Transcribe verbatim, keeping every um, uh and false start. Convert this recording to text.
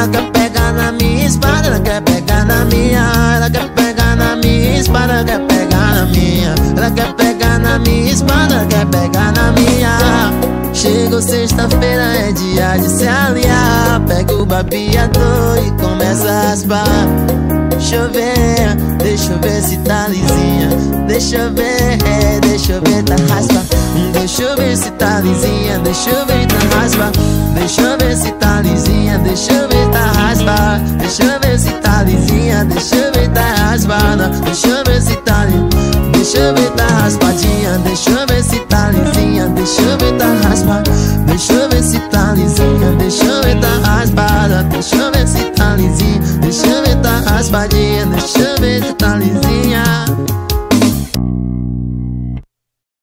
Ela quer pegar na minha espada, ela quer pegar na minha. Ela quer pegar na minha espada, ela quer pegar na minha. Ela quer pegar na minha espada, ela quer pegar na minha. Chegou sexta-feira, é dia de se aliar. Pega o babeador e começa a raspar. Deixa eu ver, deixa eu ver se tá lisinha. Deixa eu ver, é, deixa eu ver, tá raspa. Deixa eu ver se tá lisinha, deixa eu ver, tá raspa. Deixa eu ver se tá lisinha, deixa eu ver, tá raspa. Deixa eu ver se tá lisinha, deixa eu ver, tá raspada. Deixa eu ver se tá lisinha, deixa eu ver, tá raspadinha. Deixa eu ver se tá lisinha.